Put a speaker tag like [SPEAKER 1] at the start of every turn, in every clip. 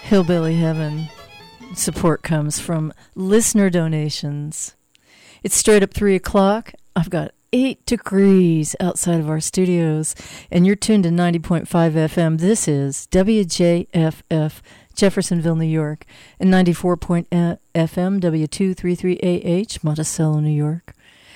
[SPEAKER 1] Hillbilly Heaven. Support comes from listener donations. It's straight up 3 o'clock. I've got 8 degrees outside of our studios, and you're tuned to 90.5 FM. This is WJFF, Jeffersonville, New York, and 94.FM, W233AH, Monticello, New York.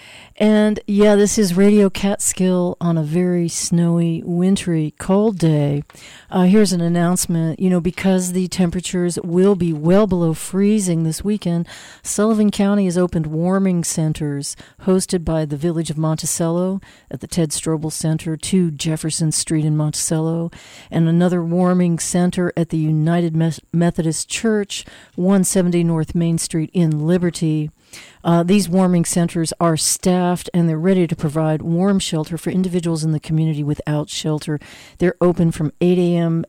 [SPEAKER 1] And yeah, this is Radio Catskill on a very snowy, wintry, cold day. Here's an announcement. Because the temperatures will be well below freezing this weekend, Sullivan County has opened warming centers hosted by the Village of Monticello at the Ted Strobel Center, 2 Jefferson Street in Monticello, and another warming center at the United Methodist Church, 170 North Main Street in Liberty. These warming centers are staffed and they're ready to provide warm shelter for individuals in the community without shelter. They're open from 8 a.m.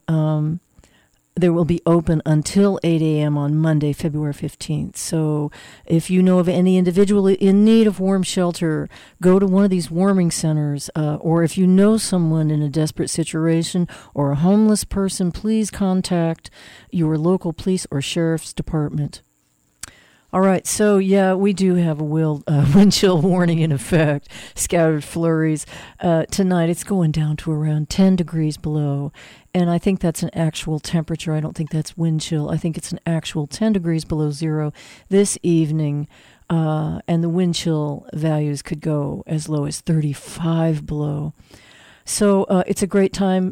[SPEAKER 1] They will be open until 8 a.m. on Monday, February 15th. So if you know of any individual in need of warm shelter, go to one of these warming centers. Or if you know someone in a desperate situation or a homeless person, please contact your local police or sheriff's department. All right, so yeah, we do have a wind chill warning in effect, scattered flurries. Tonight it's going down to around 10 degrees below, and I think that's an actual temperature. I don't think that's wind chill. I think it's an actual 10 degrees below zero this evening, and the wind chill values could go as low as 35 below. So it's a great time.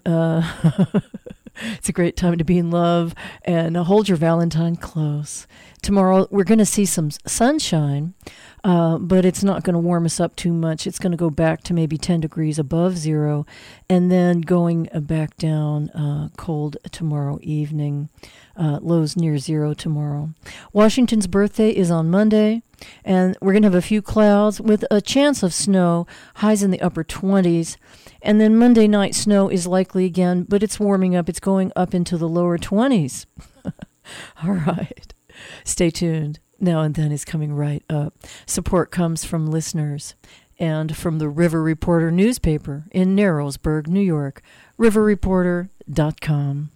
[SPEAKER 1] It's a great time to be in love and hold your Valentine close. Tomorrow we're going to see some sunshine, but it's not going to warm us up too much. It's going to go back to maybe 10 degrees above zero, and then going back down cold tomorrow evening. Lows near zero tomorrow. Washington's birthday is on Monday, and we're going to have a few clouds with a chance of snow, highs in the upper 20s. And then Monday night snow is likely again, but it's warming up. It's going up into the lower 20s. All right. Stay tuned. Now and Then is coming right up. Support comes from listeners and from the River Reporter newspaper in Narrowsburg, New York, riverreporter.com.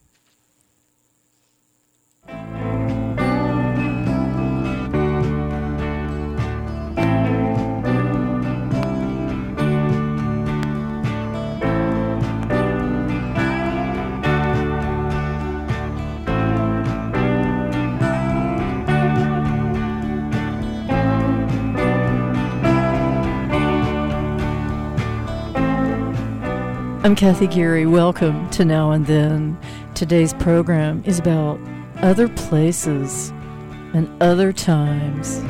[SPEAKER 1] I'm Kathy Geary. Welcome to Now and Then. Today's program is about other places and other times.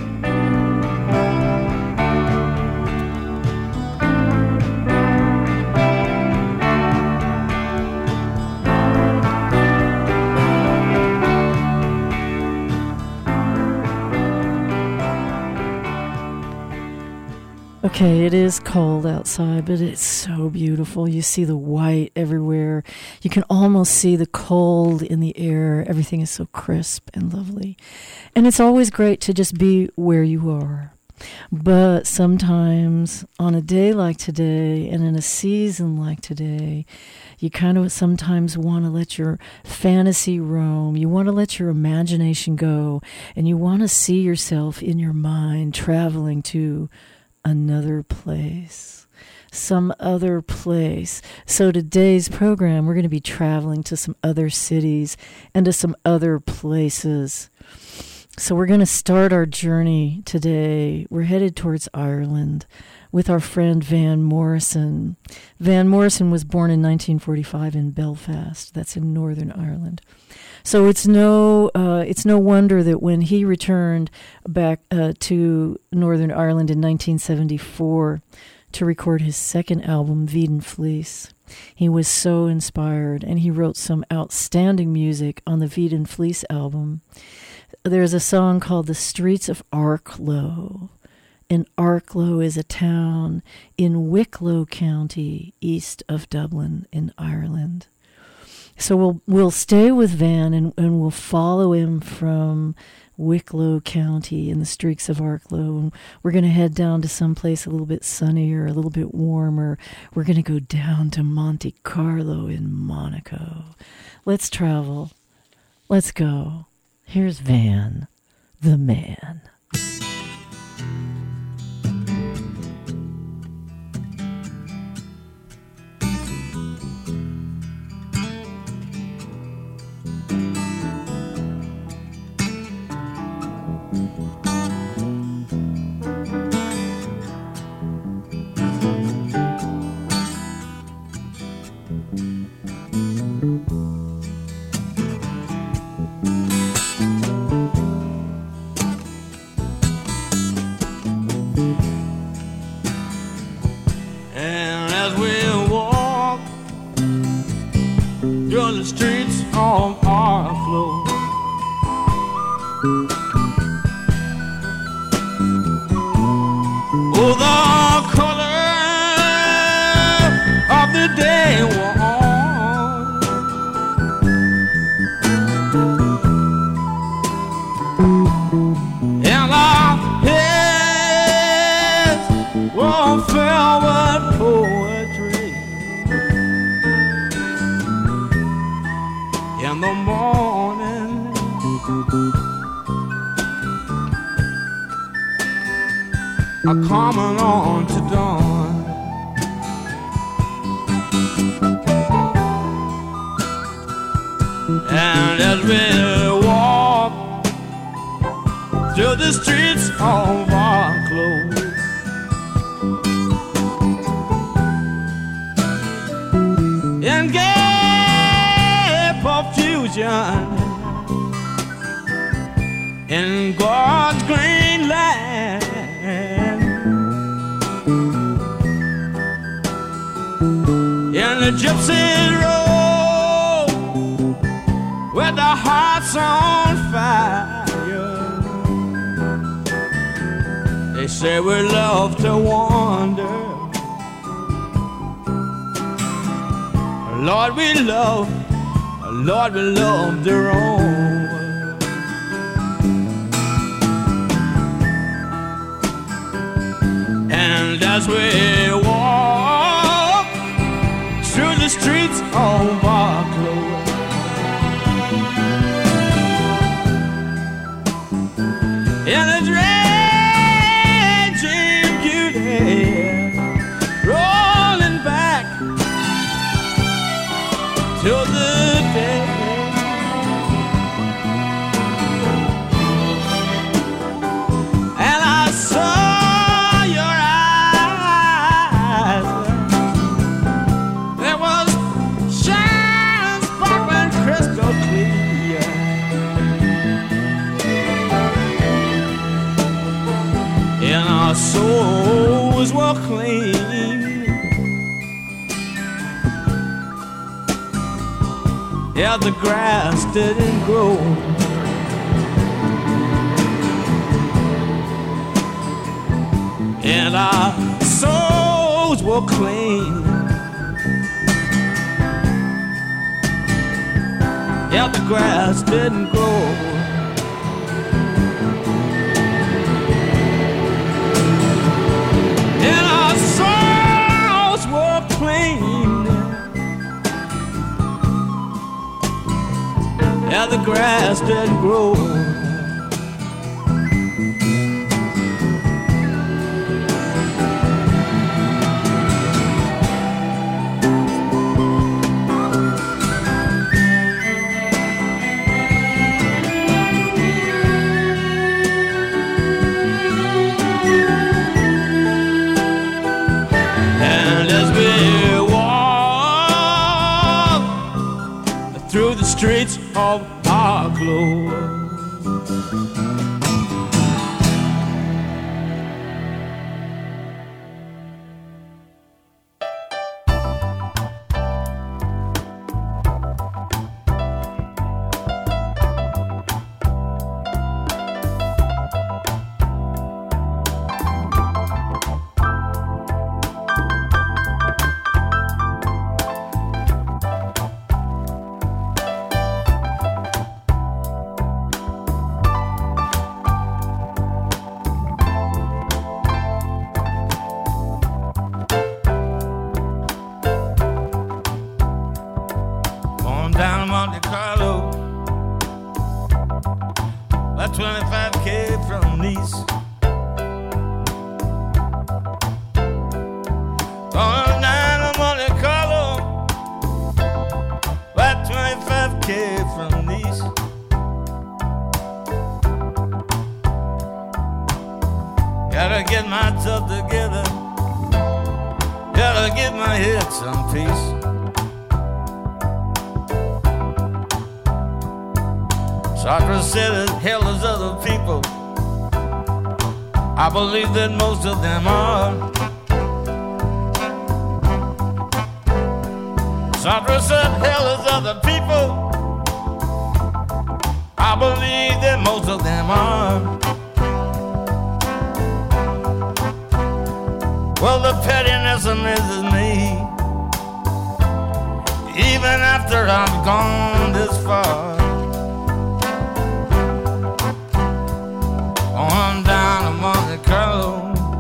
[SPEAKER 1] Okay, it is cold outside, but it's so beautiful. You see the white everywhere. You can almost see the cold in the air. Everything is so crisp and lovely. And it's always great to just be where you are. But sometimes on a day like today and in a season like today, you kind of sometimes want to let your fantasy roam. You want to let your imagination go. And you want to see yourself in your mind traveling to another place, some other place. So today's program, we're going to be traveling to some other cities and to some other places. So we're going to start our journey today. We're headed towards Ireland with our friend Van Morrison. Van Morrison was born in 1945 in Belfast. That's in Northern Ireland. So it's no wonder that when he returned back to Northern Ireland in 1974 to record his second album, Veed Fleece, he was so inspired, and he wrote some outstanding music on the Veed Fleece album. There's a song called The Streets of Arklow, and Arklow is a town in Wicklow County, east of Dublin in Ireland. So we'll stay with Van and we'll follow him from Wicklow County in the streets of Arklow. And we're going to head down to someplace a little bit sunnier, a little bit warmer. We're going to go down to Monte Carlo in Monaco. Let's travel Let's go. Here's Van, the man.
[SPEAKER 2] The streets of our flow. Oh, the color of the day warm, and our heads were filled with poetry. In the morning, are coming on to dawn. And as we walk through the streets of our clothes, and in God's green land, in the gypsy road with the hearts on fire. They say we love to wander. Lord, we love the road. And as we walk through the streets of our clothes, in a drenching beauty, rolling back to the day. And I saw your eyes. There was shine, sparkling, crystal clear. And our souls were clean. Yeah, the grass didn't grow. And our souls were clean. Yeah, the grass didn't grow. And our souls were clean. Yeah, the grass didn't grow. And as we walk through the streets of our glow, Gotta give my head some peace. Sartre said as hell as other people. I believe that most of them are. Sartre said hell as other people. I believe that most of them are. Well, the pettiness amazes me. Even after I've gone this far. On down to Monte Carlo,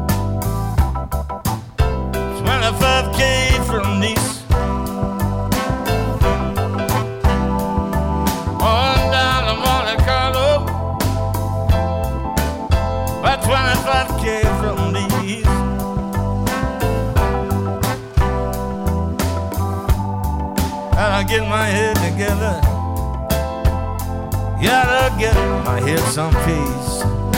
[SPEAKER 2] 25K from Nice. On down to Monte Carlo, about 25K from Nice. Gotta get my head together. Gotta get my head some peace.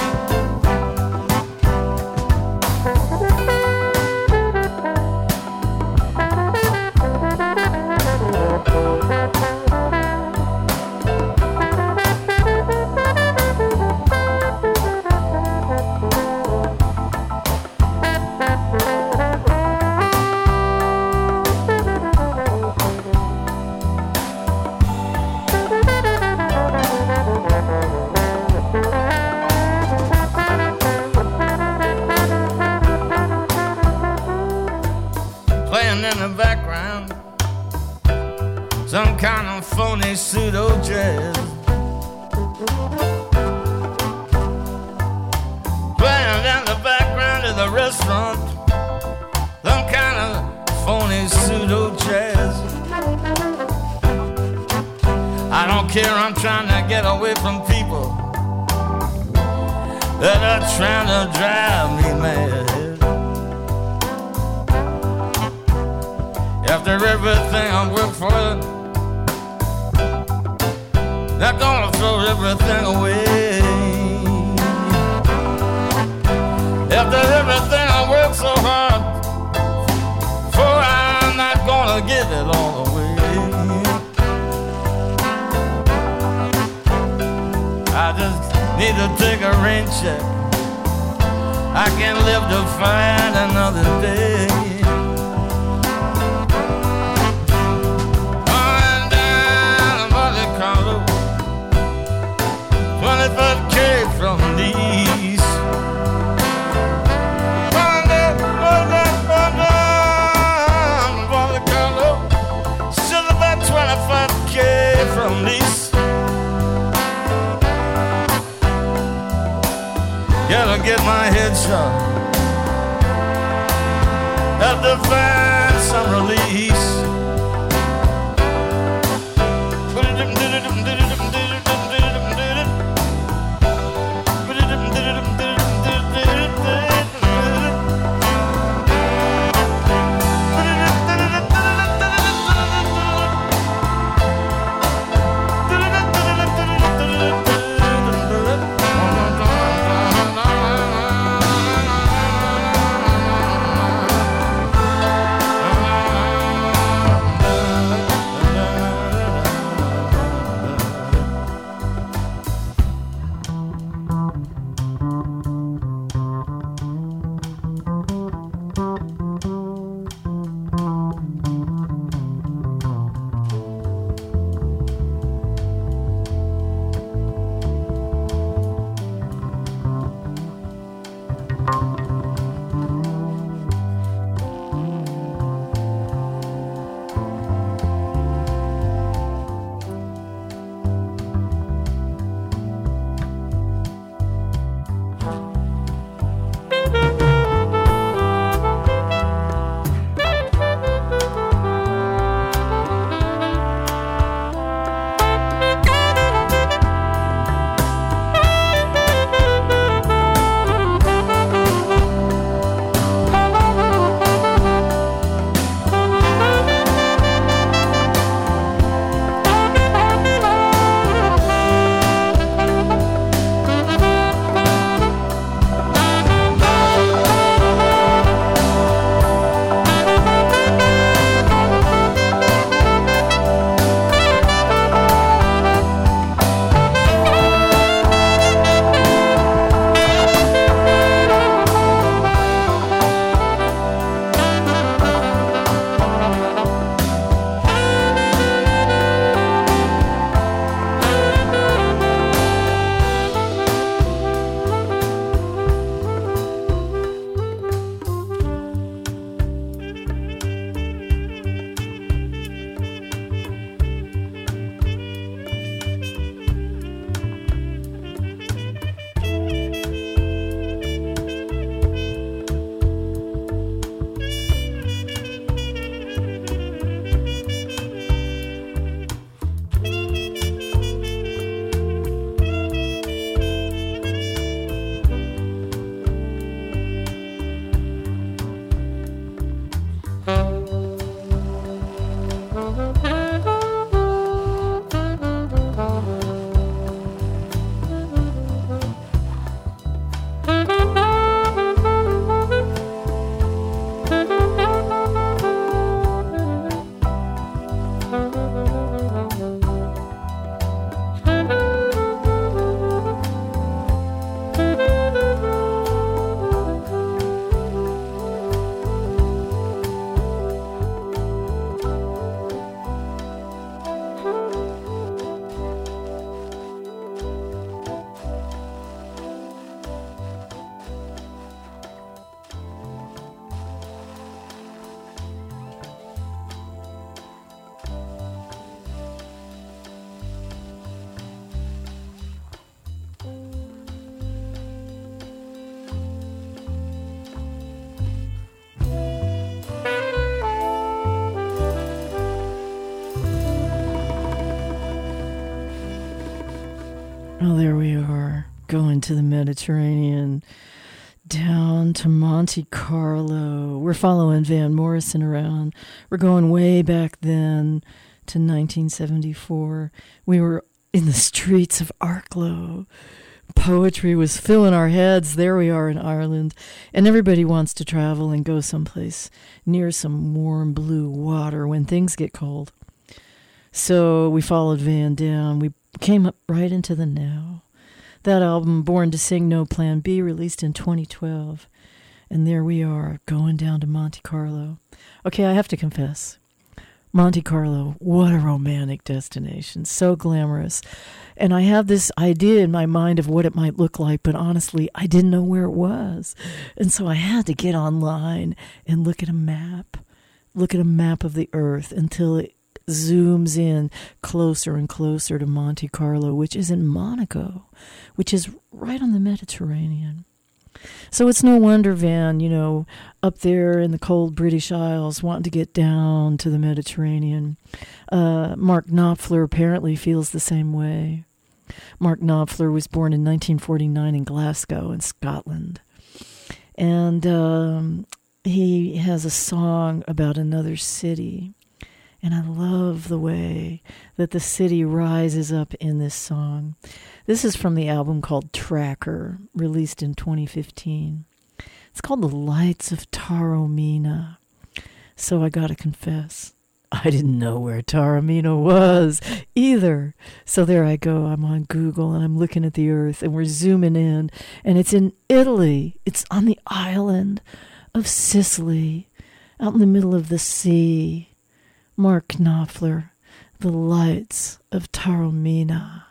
[SPEAKER 2] Some kind of phony pseudo jazz, playing in the background of the restaurant. Some kind of phony pseudo jazz. I don't care, I'm trying to get away from people that are trying to drive me mad. After everything I worked for, they're gonna throw everything away. After everything I worked so hard for, I'm not gonna give it all away. I just need to take a rain check. I can live to fight another day. 25K from these. Still about 25K from these. Gotta get my head shot. Have to find some release.
[SPEAKER 1] Oh, there we are, going to the Mediterranean, down to Monte Carlo. We're following Van Morrison around. We're going way back then to 1974. We were in the streets of Arklow. Poetry was filling our heads. There we are in Ireland. And everybody wants to travel and go someplace near some warm blue water when things get cold. So we followed Van down. We came up right into the now. That album, Born to Sing No Plan B, released in 2012. And there we are, going down to Monte Carlo. Okay, I have to confess. Monte Carlo, what a romantic destination. So glamorous. And I have this idea in my mind of what it might look like, but honestly, I didn't know where it was. And so I had to get online and look at a map. Look at a map of the earth until it zooms in closer and closer to Monte Carlo, which is in Monaco, which is right on the Mediterranean. So it's no wonder Van, up there in the cold British Isles, wanting to get down to the Mediterranean. Mark Knopfler apparently feels the same way. Mark Knopfler was born in 1949 in Glasgow, in Scotland. And he has a song about another city. And I love the way that the city rises up in this song. This is from the album called Tracker, released in 2015. It's called The Lights of Taormina. So I gotta confess, I didn't know where Taormina was either. So there I go, I'm on Google and I'm looking at the earth and we're zooming in. And it's in Italy. It's on the island of Sicily, out in the middle of the sea. Mark Knopfler, The Lights of Taormina.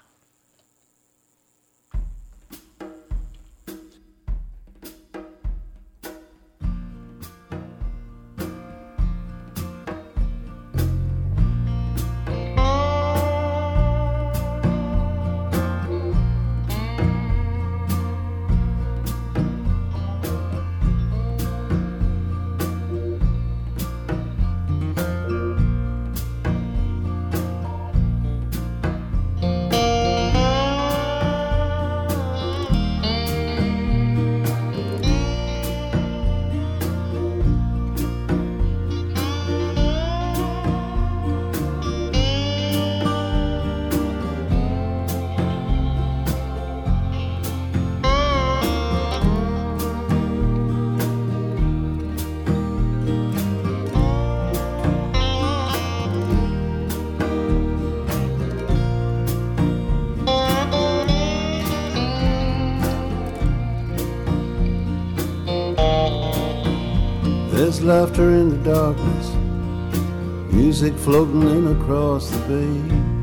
[SPEAKER 3] There's laughter in the darkness, music floating in across the bay.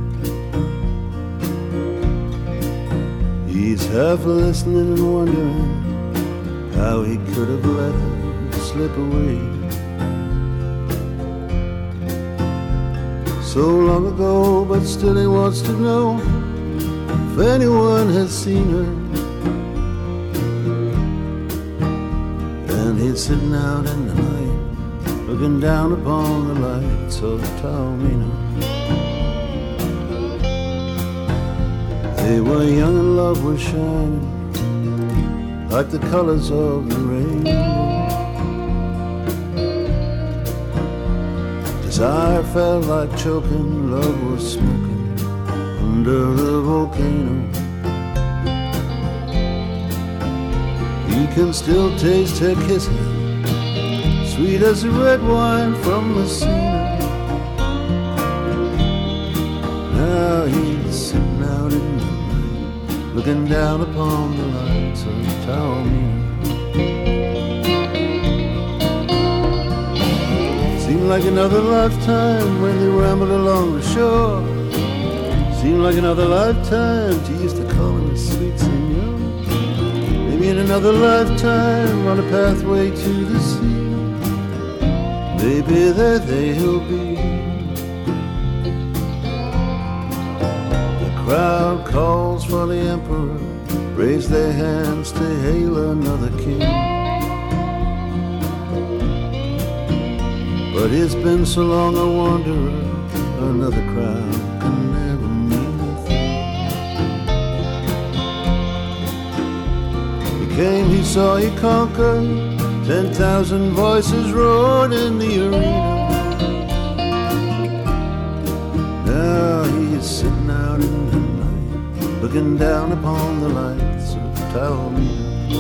[SPEAKER 3] He's half listening and wondering how he could have let her slip away. So long ago, but still he wants to know if anyone has seen her. And he's sitting out in the night, looking down upon the lights of Taormina. They were young and love was shining like the colors of the rainbow. Desire felt like choking, love was smoking under the volcano. He can still taste her kisses, sweet as the red wine from Messina. Now he's sitting out in the night, looking down upon the lights of Taormina. Seemed like another lifetime when they rambled along the shore. Seemed like another lifetime she used to call him sweet senor. Maybe in another lifetime on a pathway to the sea. Maybe there they'll be. The crowd calls for the emperor, raise their hands to hail another king. But it's been so long a wanderer, another crowd can never mean a thing. came, he saw, he conquered. 10,000 voices roared in the arena. Now he is sitting out in the night, looking down upon the lights of Taormina.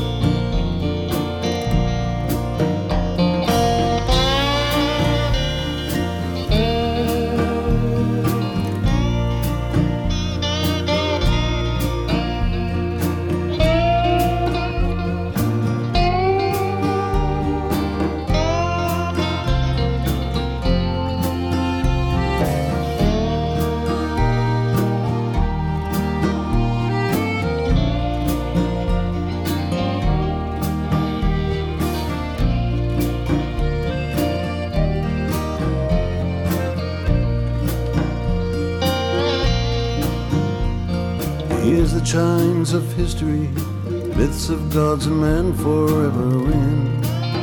[SPEAKER 3] Here's the chimes of history, myths of gods and men forever in.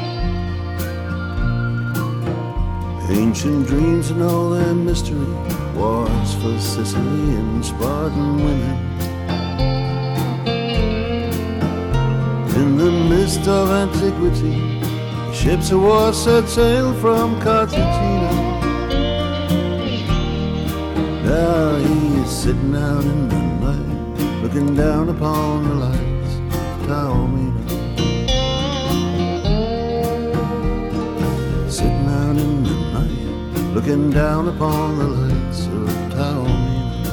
[SPEAKER 3] Ancient dreams and all their mystery, wars for Sicily and Spartan women. In the mist of antiquity, ships of war set sail from Cartagena. Now he is sitting out in the night, looking down upon the lights of Taormina. Sitting out in the night, looking down upon the lights of Taormina.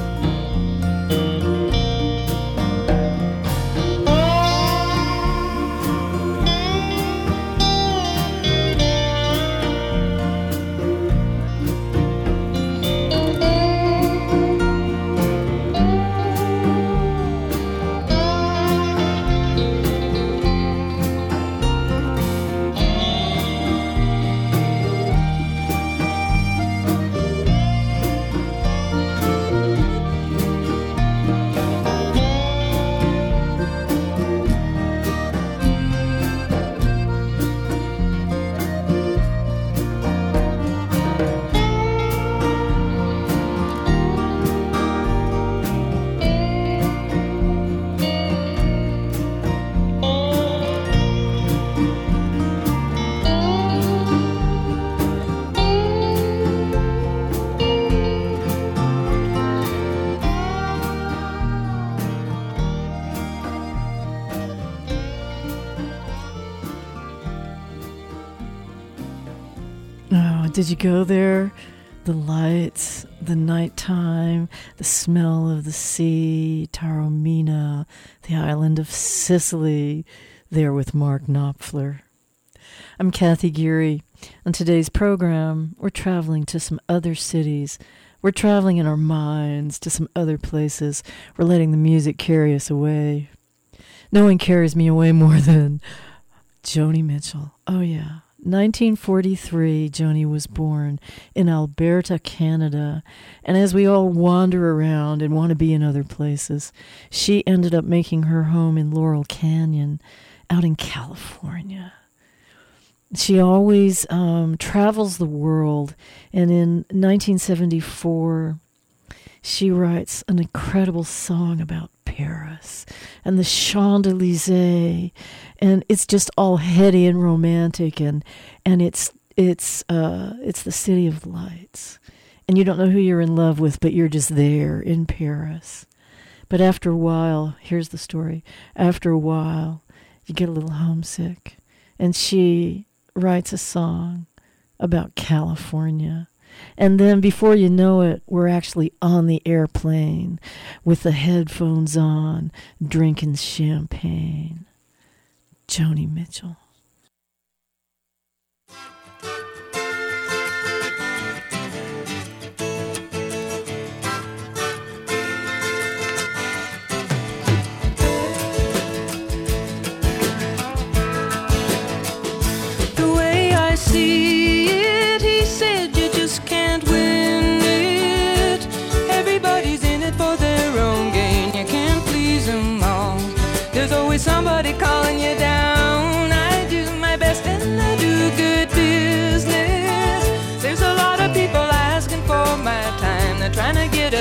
[SPEAKER 1] Did you go there? The lights, the nighttime, the smell of the sea, Taormina, the island of Sicily, there with Mark Knopfler. I'm Kathy Geary. On today's program, we're traveling to some other cities. We're traveling in our minds to some other places. We're letting the music carry us away. No one carries me away more than Joni Mitchell. Oh, yeah. 1943, Joni was born in Alberta, Canada, and as we all wander around and want to be in other places, she ended up making her home in Laurel Canyon, out in California. She always travels the world, and in 1974, she writes an incredible song about Paris and the Champs-Élysées, and it's just all heady and romantic, and it's the city of lights, and you don't know who you're in love with, but you're just there in Paris. But after a while, here's the story. After a while, you get a little homesick, and she writes a song about California. And then before you know it, we're actually on the airplane with the headphones on, drinking champagne. Joni Mitchell.
[SPEAKER 4] The way I see it, he said you just can't win it. Everybody's in it for their own gain. You can't please them all. There's always somebody calling you down. I do my best and I do good business. There's a lot of people asking for my time. They're trying to get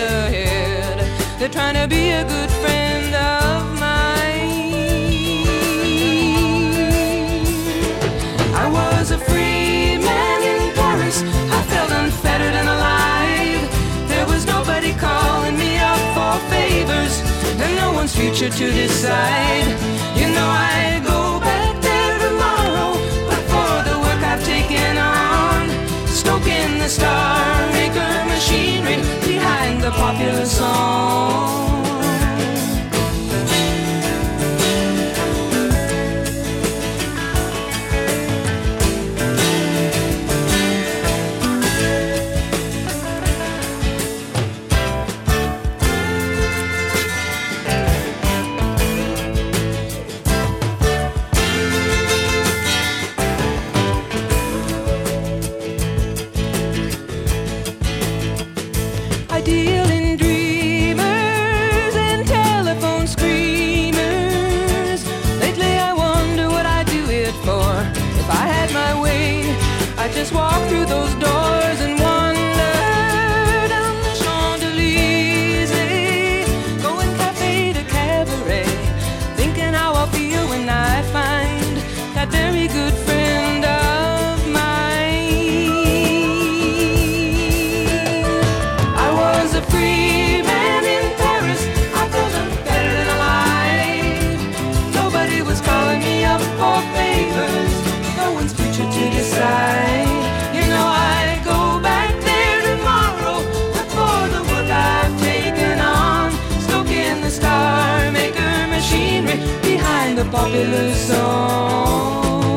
[SPEAKER 4] ahead. They're trying to be a good friend of mine. future to decide. You know I go back there tomorrow, but for the work I've taken on, stoking the Star Maker machinery behind the popular song. I deal in dreamers and telephone screamers. Lately I wonder what I'd do it for. If I had my way, I'd just walk through those doors and wander down the Champs-Élysées, going cafe to cabaret, thinking how I'll feel when I find that very good friend of mine. I was a free man in Paris, I felt better than alive. Nobody was calling me up for favors, no one's future to decide. You know I go back there tomorrow, but for the work I've taken on, stoking the Star Maker machinery behind the popular song.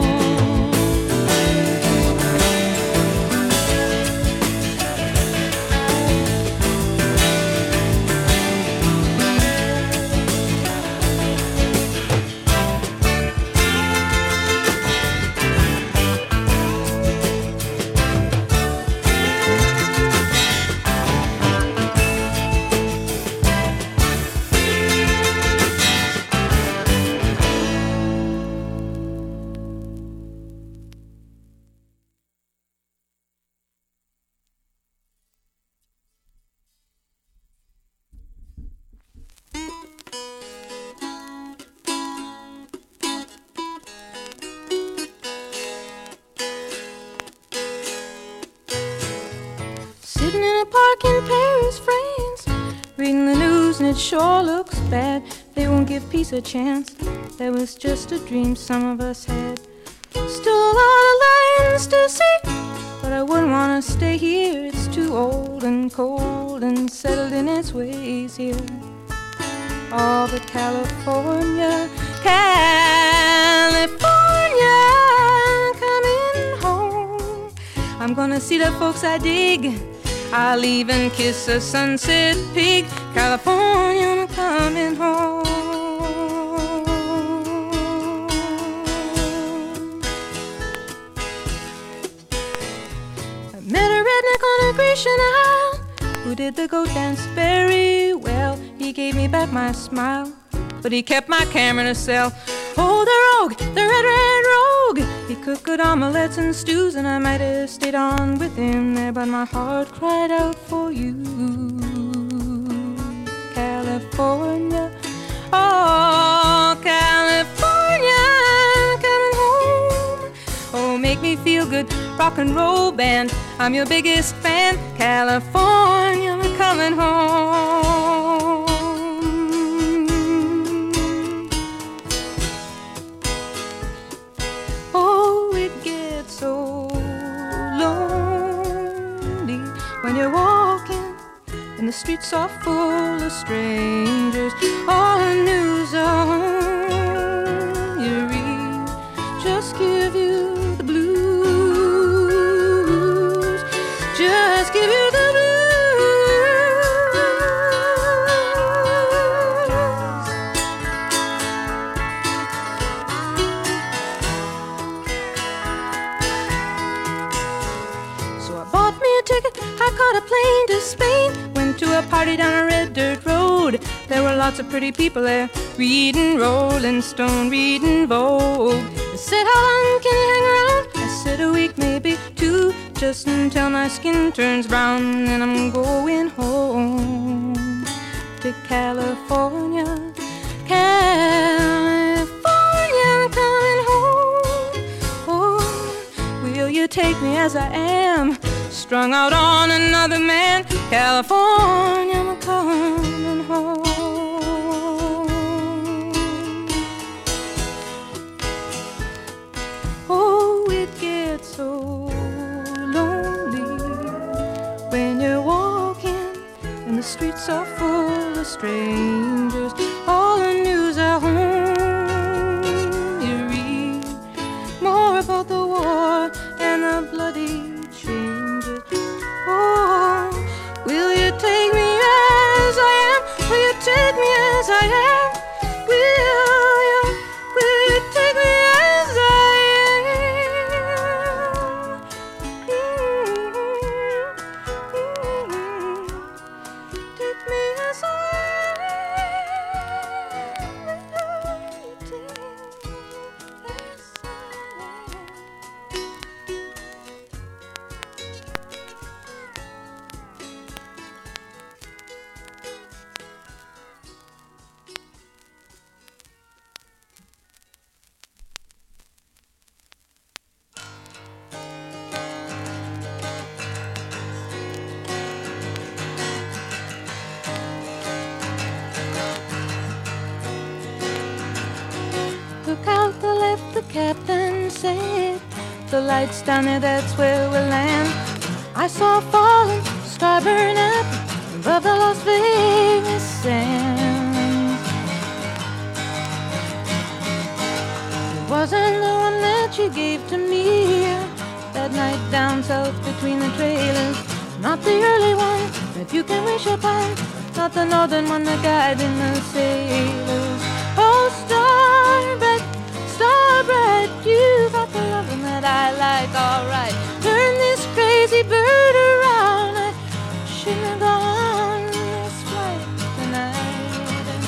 [SPEAKER 4] Sitting in a park in Paris, France, reading the news and it sure looks bad. They won't give peace a chance. That was just a dream some of us had. Still a lot of lands to see, but I wouldn't want to stay here. It's too old and cold and settled in its ways here. Oh, but California, California, coming home. I'm gonna see the folks I dig. I'll even kiss a sunset pig. California, I'm coming home. I met a redneck on a Grecian Isle who did the goat dance very well. He gave me back my smile, but he kept my camera in a cell. Oh, the rogue, the red rogue. He cooked good omelets and stews, and I might have stayed on with him there, but my heart cried out for you. California, oh, California, coming home. Oh, make me feel good, rock and roll band. I'm your biggest fan. California, I'm coming home. When you're walking and the streets are full of strangers, all the news on you read just give you the blues, just give you the blues. So I bought me a ticket, I caught a plane to Spain, went to a party down a red dirt road. There were lots of pretty people there, reading Rolling Stone, reading Vogue. They said, how long can you hang around? I said, a week, maybe two, just until my skin turns brown. And I'm going home to California, California, I'm coming home. Oh, will you take me as I am, strung out on another man? California, I'm coming home. streets are full of strangers. All the news at home you read more about the war and the bloody changes. Oh, will you take me as I am? Will you take me as I am? Will you take me as I am? Take me as I am. Will you take me as I am? Look out the left, the captain said. The lights down there, that's where we'll land. I saw a falling star burn up above the Las Vegas sands. It wasn't the one that you gave to me that night down south between the trailers. Not the early one that you can wish upon. Not the northern one that guided the sailors. Oh, star bright, you got the loving that I like, alright. Turn this crazy bird around. I shouldn't have gone on this flight tonight.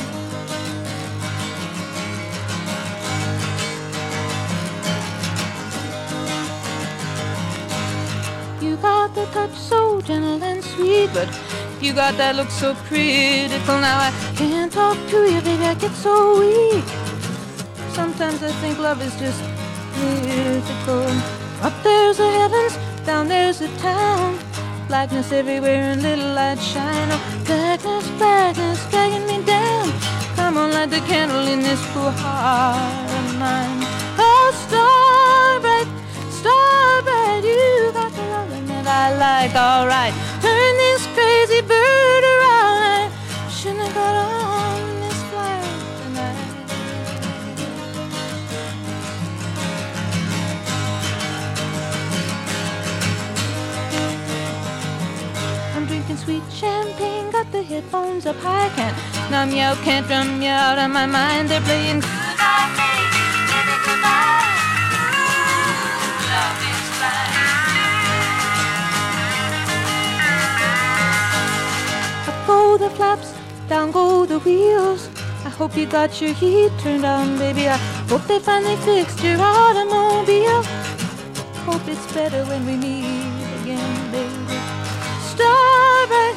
[SPEAKER 4] You got the touch so gentle and sweet, but you got that look so critical. Now I can't talk to you, baby, I get so weak. Sometimes I think love is just mythical. Up there's the heavens, down there's the town. Blackness everywhere and little light shine. Oh, blackness, blackness, dragging me down. Come on, light the candle in this poor heart of mine. Oh, star bright, you got the loving that I like, alright. Turn this crazy bird around. I shouldn't have got on this flight tonight. I'm drinking sweet champagne, got the headphones up high. Can't numb you out, can't drum you out of my mind. They're playing goodbye, baby, baby, goodbye. Love is blind. Up go the flaps, down go the wheels. I hope you got your heat turned on, baby. I hope they finally fixed your automobile. Hope it's better when we meet again, baby. Star bright,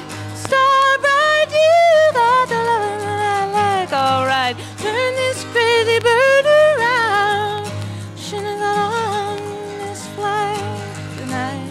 [SPEAKER 4] you got the love that I like, alright. Turn this crazy bird around. Shouldn't have got on this flight tonight.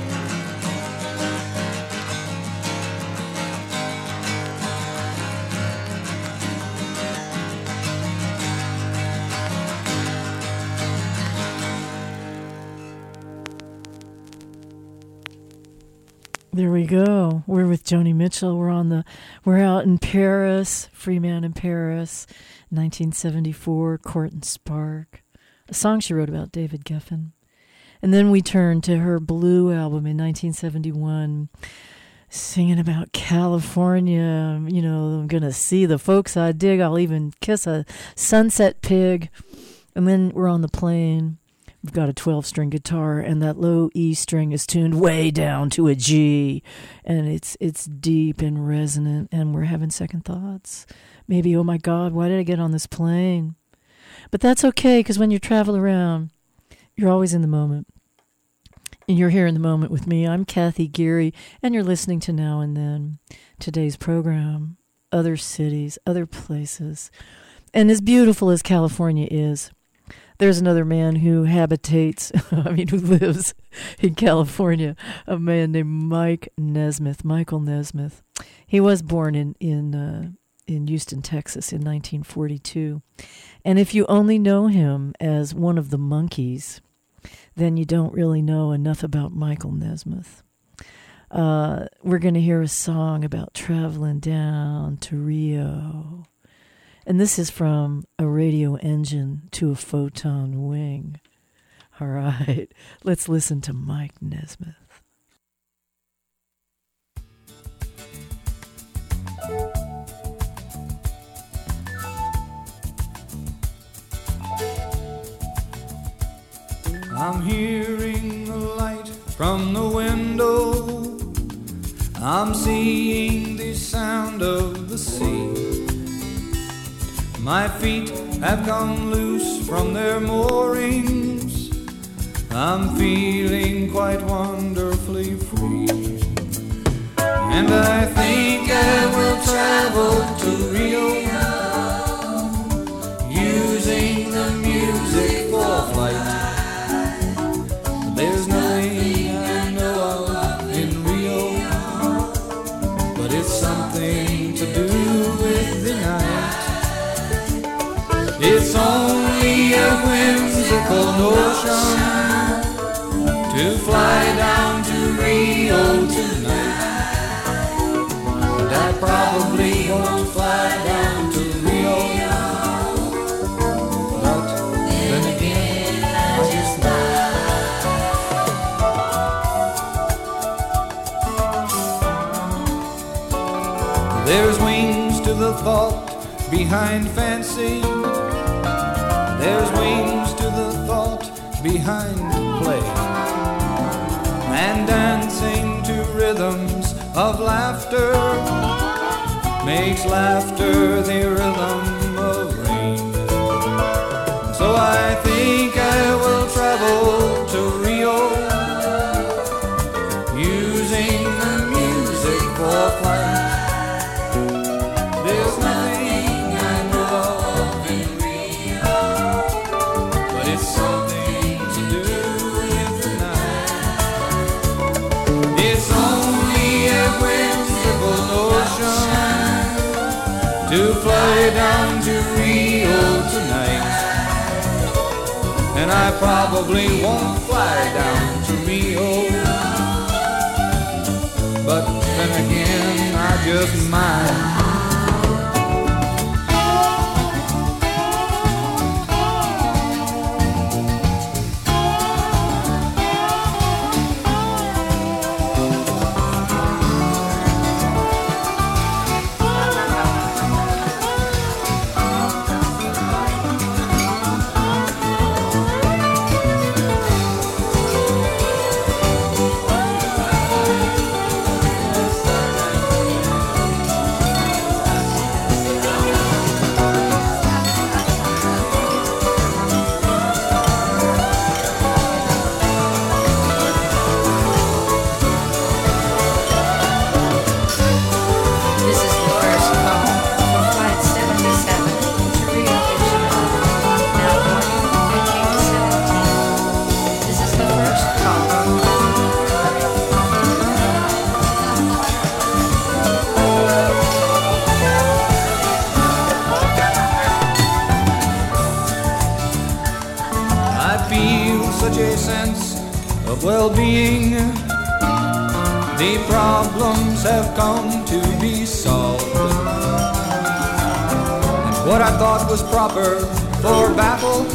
[SPEAKER 1] There we go. We're with Joni Mitchell. We're out in Paris, Free Man in Paris, 1974, Court and Spark, a song she wrote about David Geffen. And then we turn to her Blue album in 1971, singing about California. You know, I'm going to see the folks I dig. I'll even kiss a sunset pig. And then we're on the plane. We've got a 12-string guitar, and that low E string is tuned way down to a G, and it's deep and resonant, and we're having second thoughts. Maybe, oh my God, why did I get on this plane? But that's okay, because when you travel around, you're always in the moment. And you're here in the moment with me. I'm Kathy Geary, and you're listening to Now and Then, today's program, other cities, other places. And as beautiful as California is, there's another man who habitates, who lives in California, a man named Michael Nesmith. He was born in Houston, Texas in 1942. And if you only know him as one of the Monkees, then you don't really know enough about Michael Nesmith. we're going to hear a song about traveling down to Rio. And this is from a radio engine to a photon wing. All right, let's listen to Mike Nesmith.
[SPEAKER 5] I'm hearing the light from the window. I'm seeing the sound of the sea. My feet have come loose from their moorings. I'm feeling quite wonderfully free. And I think I will travel to Rio, using the music for flight. There's nothing I know of in Rio, but it's something to do with the night. It's only a whimsical notion to fly down to Rio tonight. But I probably won't fly down to Rio. But then again, I just know. There's wings to the thought behind fancy. There's wings to the thought behind play. And dancing to rhythms of laughter makes laughter the rhythm of rain. So I think I will travel to Rio, using the music for flight. There's nothing I know of in Rio, but it's something to do with the night. It's only a whimsical notion to fly down to Rio tonight. And I probably won't fly down to Rio, but then again I just might. Such a sense of well-being. The problems have come to be solved, and what I thought was proper for battle,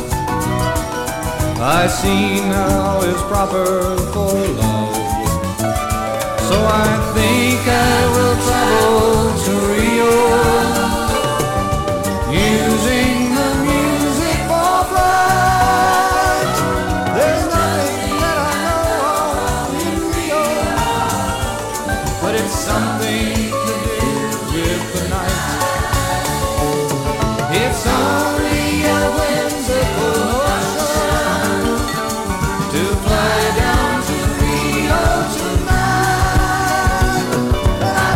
[SPEAKER 5] I see now is proper for love. So I think I will travel to Rio, using the music for flight. There's nothing that I know of in Rio, but it's something to do with the night. It's only a whimsical notion to fly down to Rio tonight. And I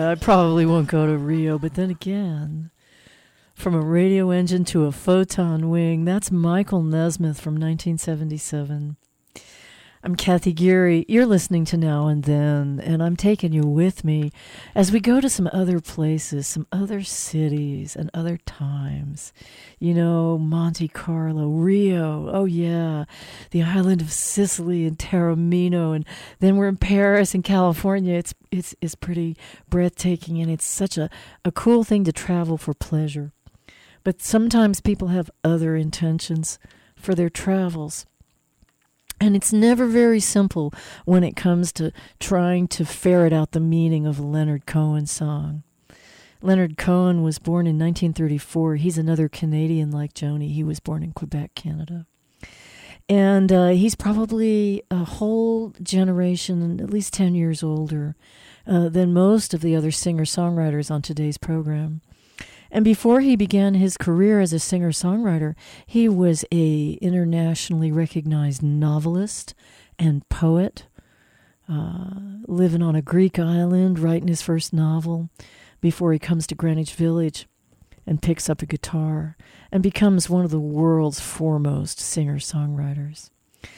[SPEAKER 1] I probably won't go to Rio, but then again, from a radio engine to a photon wing, that's Michael Nesmith from 1977. I'm Kathy Geary. You're listening to Now and Then, and I'm taking you with me as we go to some other places, some other cities, and other times. You know, Monte Carlo, Rio, oh yeah, the island of Sicily and Taormino, and then we're in Paris and California. It's pretty breathtaking, and it's such a cool thing to travel for pleasure. But sometimes people have other intentions for their travels. And it's never very simple when it comes to trying to ferret out the meaning of a Leonard Cohen song. Leonard Cohen was born in 1934. He's another Canadian like Joni. He was born in Quebec, Canada. And he's probably a whole generation, at least 10 years older than most of the other singer-songwriters on today's program. And before he began his career as a singer-songwriter, he was a internationally recognized novelist and poet, living on a Greek island, writing his first novel before he comes to Greenwich Village and picks up a guitar and becomes one of the world's foremost singer-songwriters.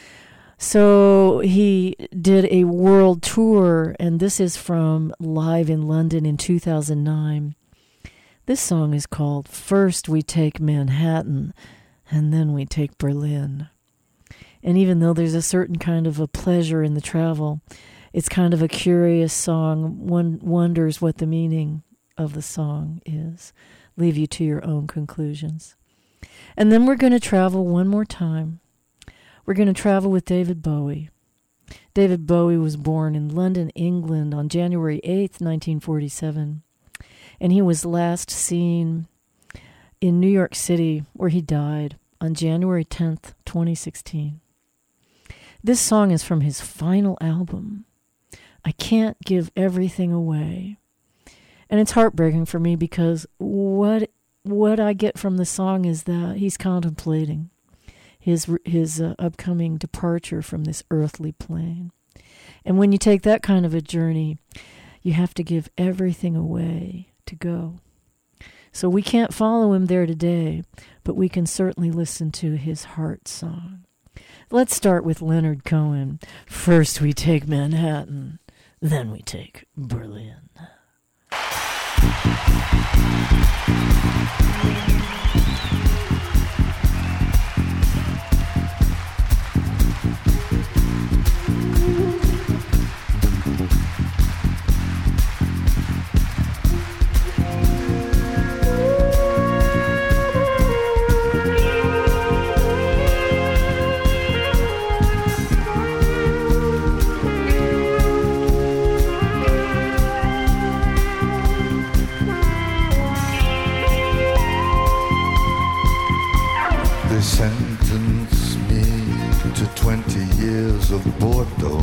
[SPEAKER 1] So he did a world tour, and this is from Live in London in 2009. This song is called First We Take Manhattan, and Then We Take Berlin. And even though there's a certain kind of a pleasure in the travel, it's kind of a curious song. One wonders what the meaning of the song is. Leave you to your own conclusions. And then we're going to travel one more time. We're going to travel with David Bowie. David Bowie was born in London, England on January 8th, 1947. And he was last seen in New York City, where he died on January 10th, 2016. This song is from his final album, I Can't Give Everything Away. And it's heartbreaking for me because what I get from the song is that he's contemplating his upcoming departure from this earthly plane. And when you take that kind of a journey, you have to give everything away to go. So we can't follow him there today, but we can certainly listen to his heart song. Let's start with Leonard Cohen. First we take Manhattan, then we take Berlin.
[SPEAKER 6] Sentence me to 20 years of boredom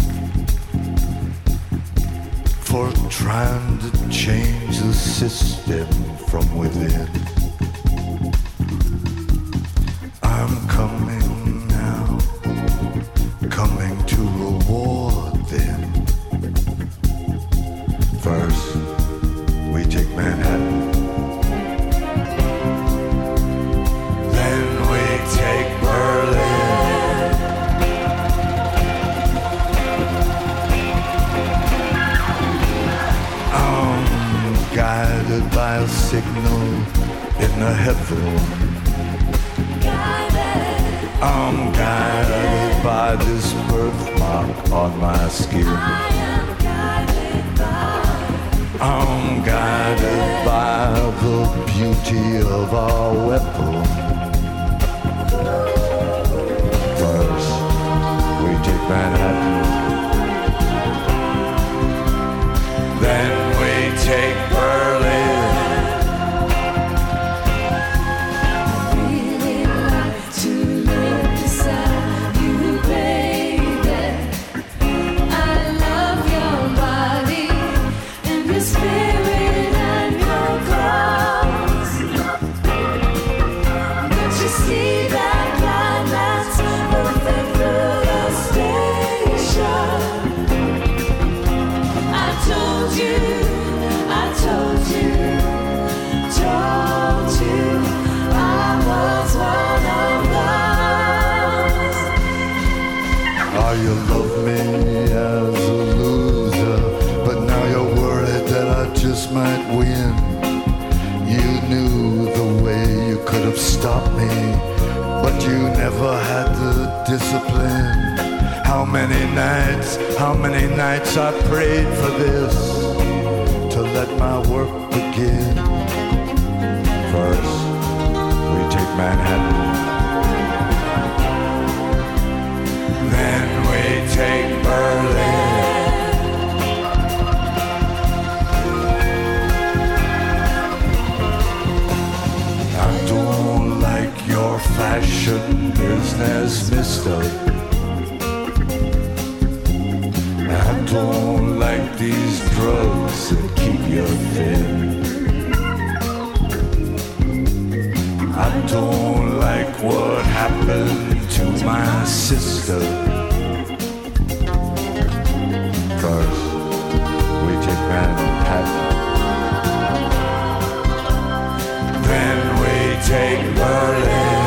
[SPEAKER 6] for trying to change the system from within. I'm coming now, coming to reward them. First, we take Manhattan. Take Berlin. I'm guided by a signal in the heaven. I'm guided by this birthmark on my skin. I'm guided by the beauty of our weapon. Manhattan. Then we take Berlin.
[SPEAKER 7] Really like to live beside you, baby. I love your body and your spirit and your clothes. But you see that line that's perfect through the stage.
[SPEAKER 6] you love me as a loser, but now you're worried that I just might win. You knew the way you could have stopped me, but you never had the discipline. How many nights I prayed for this, to let my work begin. First, we take Manhattan. Then we take Berlin. I don't like your fashion business, mister. I don't like these drugs that keep you thin. I don't like what happened to my sister. First, we take Manhattan. Then we take Berlin.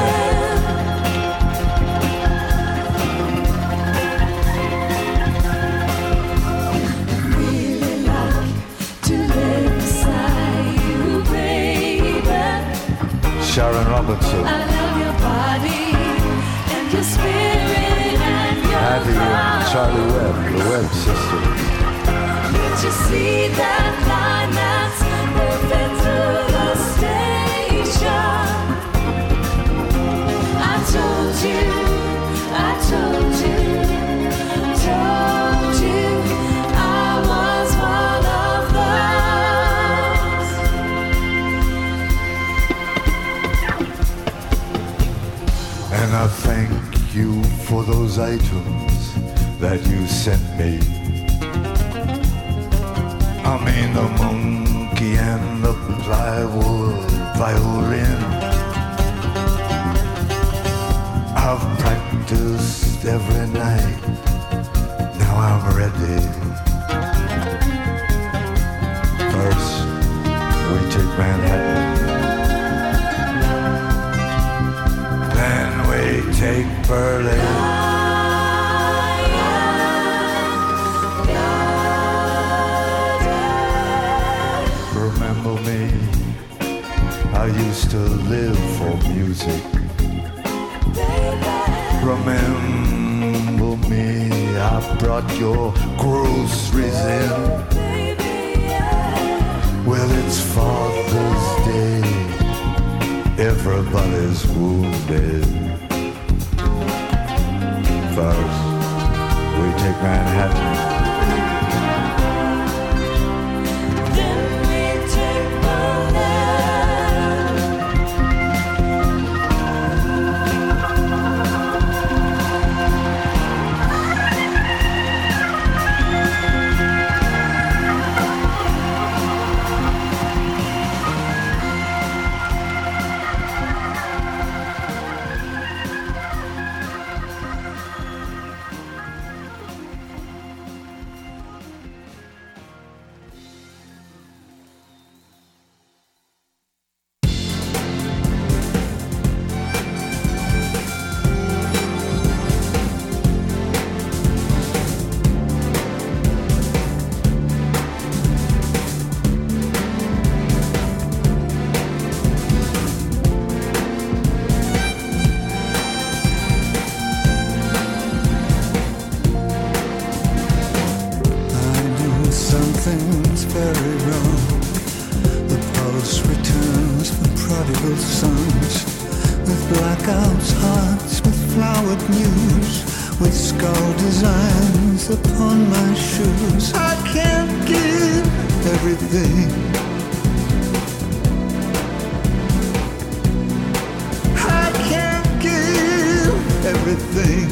[SPEAKER 7] Really like to live beside you, baby.
[SPEAKER 6] Sharon Robinson.
[SPEAKER 7] I love your body and your spirit and your
[SPEAKER 6] Abby and Charlie Webb, the Webb sisters.
[SPEAKER 7] Did you see that line that's moving through the station? I told you, I told you, told you I was one of those.
[SPEAKER 6] And I thank you for those items that you sent me. I mean the monkey and the plywood violin. I've practiced every night. Now I'm ready. First, we take Manhattan. Then we take Berlin. Remember me? I used to live for music. Remember me? I brought your groceries in. Well, it's Father's Day. Everybody's wounded. First, we take Manhattan.
[SPEAKER 7] Then we take Berlin.
[SPEAKER 5] Something's very wrong. The pulse returns for prodigal sons, with blackouts, hearts, with flowered news, with skull designs upon my shoes. I can't give everything. I can't give everything.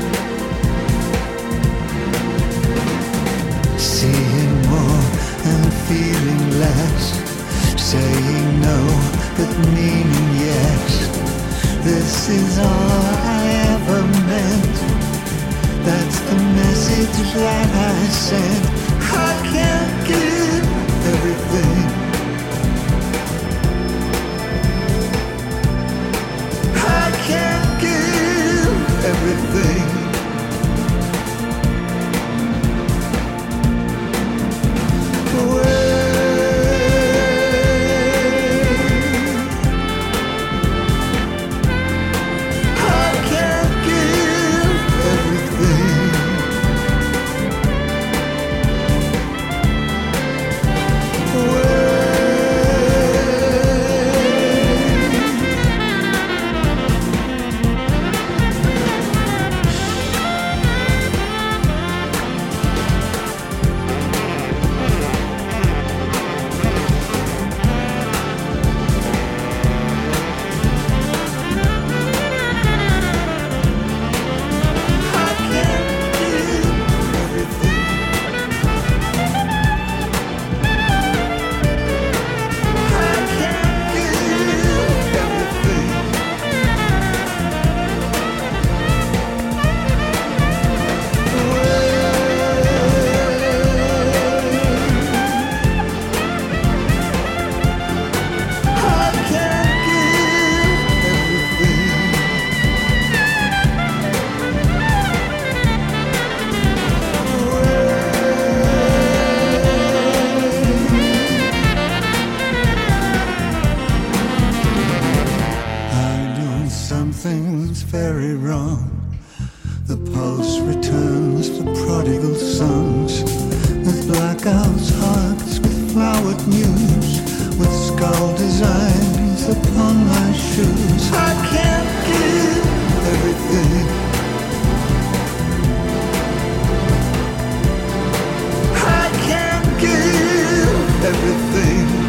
[SPEAKER 5] Seeing more and
[SPEAKER 8] but meaning yes. This is all I ever meant. That's the message that I sent. I can't give everything. I can't give everything. Something's very wrong. The pulse returns to prodigal sons, with blackouts, hearts, with flowered news, with skull designs upon my shoes. I can't give everything. I can't give everything.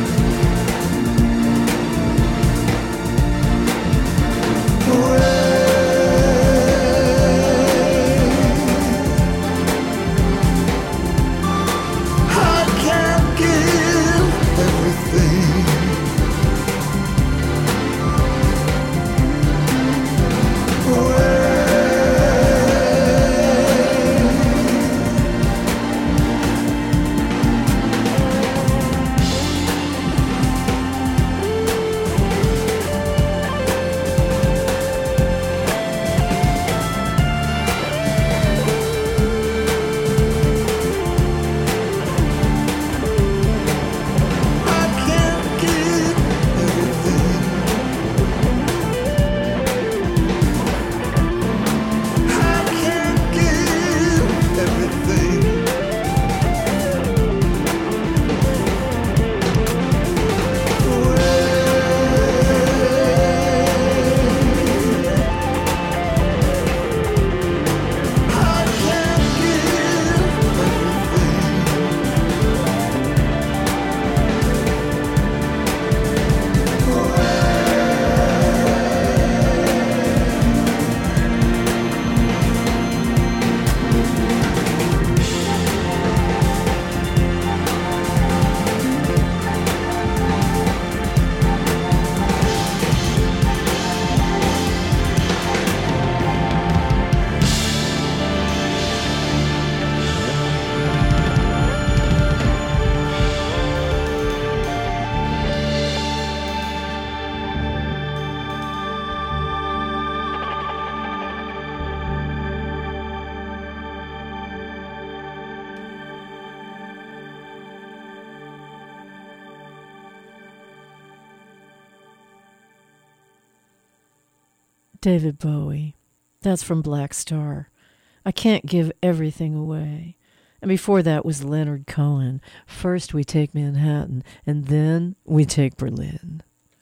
[SPEAKER 1] David Bowie. That's from Black Star. I Can't Give Everything Away. And before that was Leonard Cohen. First we take Manhattan, and then we take Berlin.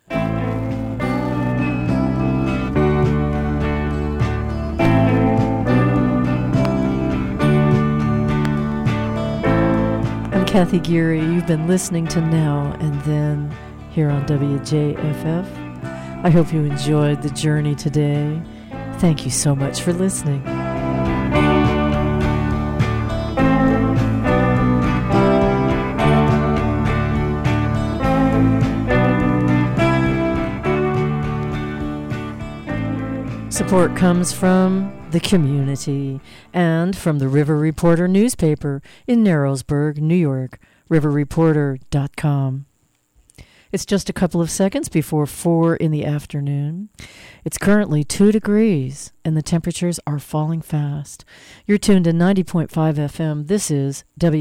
[SPEAKER 1] I'm Kathy Geary. You've been listening to Now and Then here on WJFF. I hope you enjoyed the journey today. Thank you so much for listening. support comes from the community and from the River Reporter newspaper in Narrowsburg, New York, riverreporter.com. It's just a couple of seconds before 4 in the afternoon. It's currently 2 degrees, and the temperatures are falling fast. You're tuned to 90.5 FM. This is